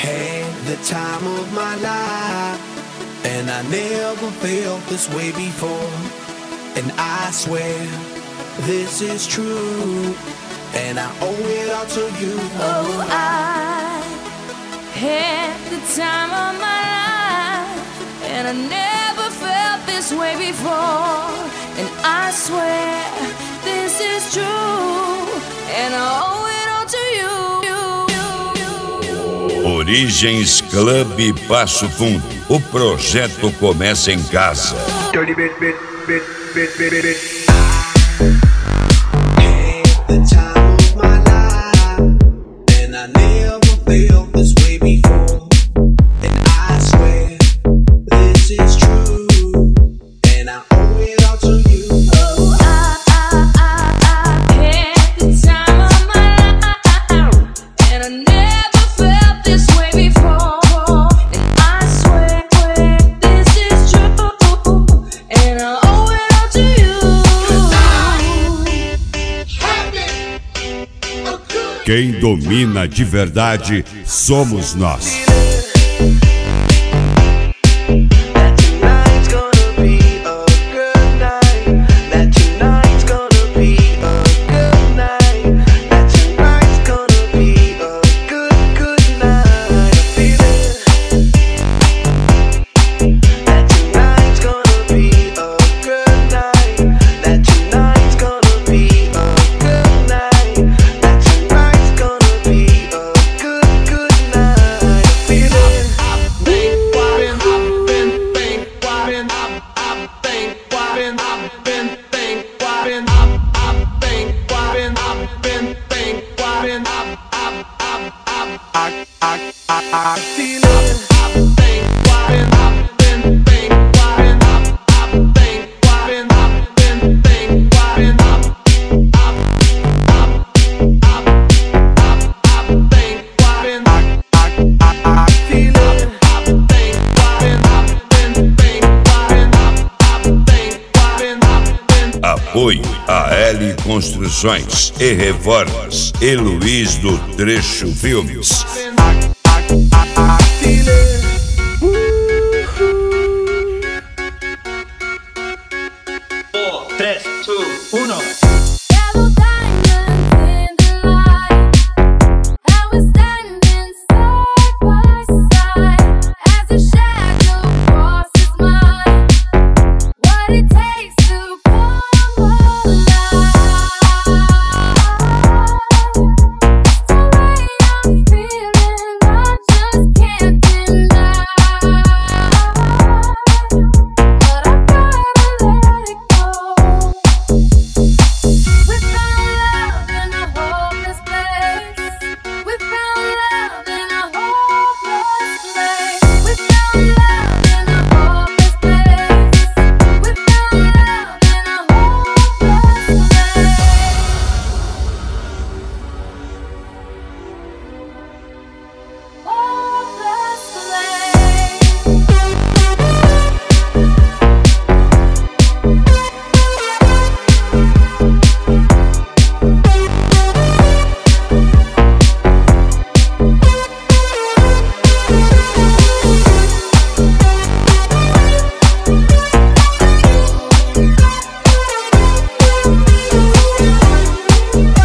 Had the time of my life, and I never felt this way before. And I swear this is true, and I owe it all to you. Oh, I had the time of my life, and I never felt this way before. And I swear this is true, and I owe it all to you. Origens Club Passo Fundo. O projeto começa em casa. Dirty bit. Quem domina de verdade somos nós. Apoio a L Construções e Reformas e Luiz do Trecho Filmes. 4, 3, 2, 1.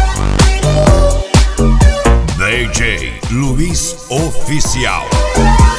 DJ Luiz Oficial.